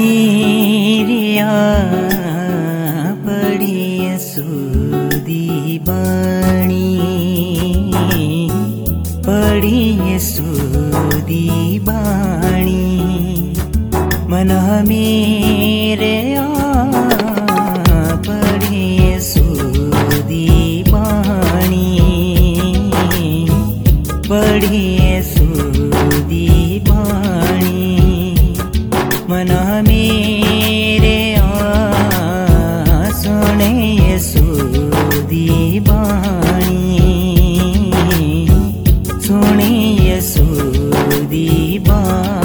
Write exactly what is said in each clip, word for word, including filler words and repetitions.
मेरिया पढ़िए सुदी बाणी, पढ़िए सुदी बाणी। मन मेरे पढ़िए सुदी बाणी, पढ़िए सुदी बाणी। मन मेरे सुने सुदी बाणी, सुने सुदी बाणी।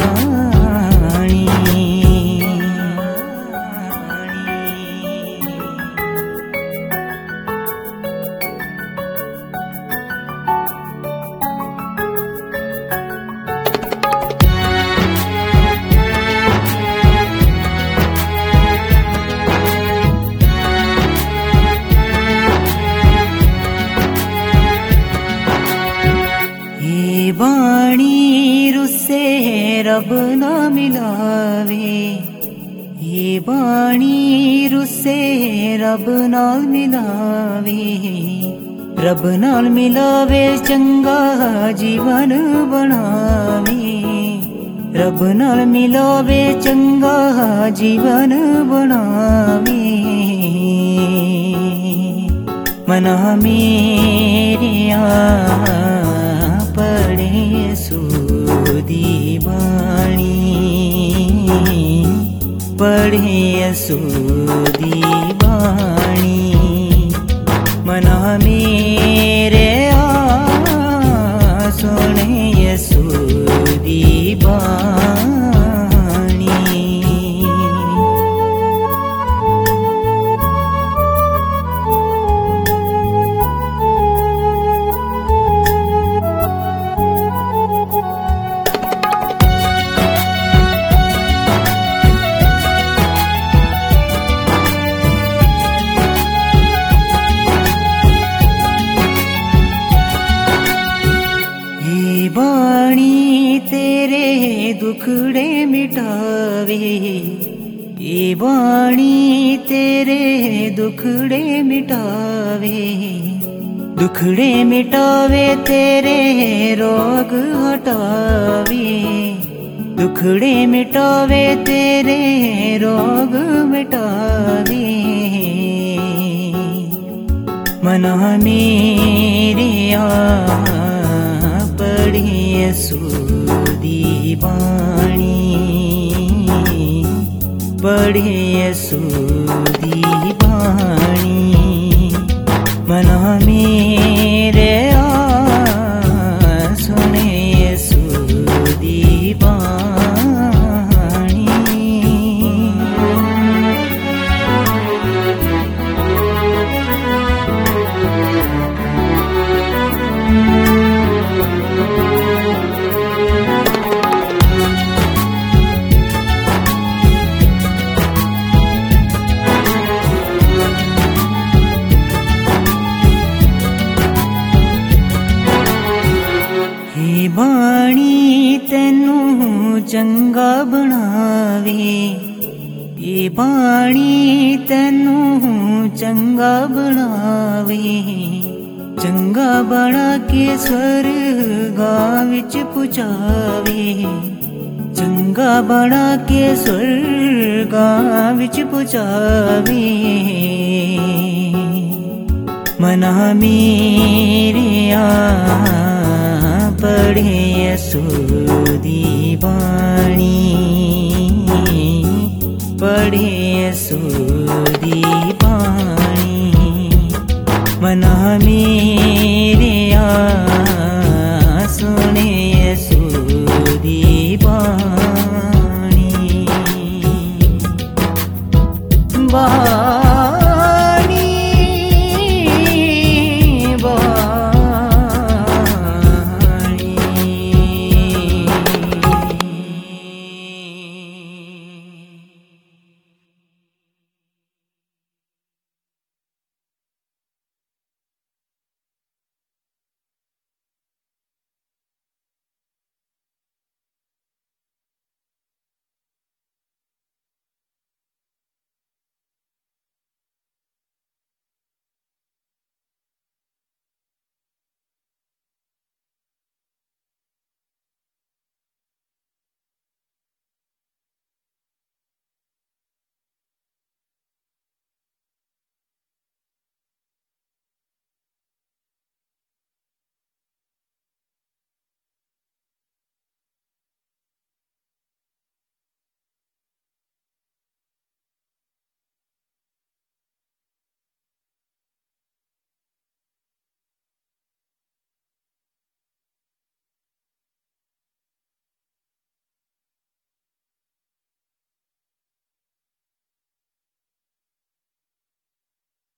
बाणी रुसे रब न मिलावे, ये बाणी रुसे रब नाल मिलावे। रब नाल मिलावे चंगा जीवन बनावे, रब नाल मिलावे चंगा जीवन बनावे। मना मेरिया पढ़े सुदी बाणी, पढ़े सुदी बाणी। मना मेरे सुने सुदी बाणी। बाणी तेरे दुखड़े मिटावे, ये बाणी तेरे दुखड़े मिटावे। दुखड़े मिटावे तेरे रोग हटावे, दुखड़े मिटावे तेरे रोग मिटावे। मना मेरिया पढ़िए सुदी बाणी, पढ़िए सुदी बाणी। मना मेरे सुने सुदी बाणी। बाणी तेनू चंगा बनावे, ये बाणी तेनू चंगा बनावे। चंगा बना के स्वर्गा विच पुचावे, चंगा बना के स्वर्गा विच पुचावे। मना मेरिया पढ़े सुदी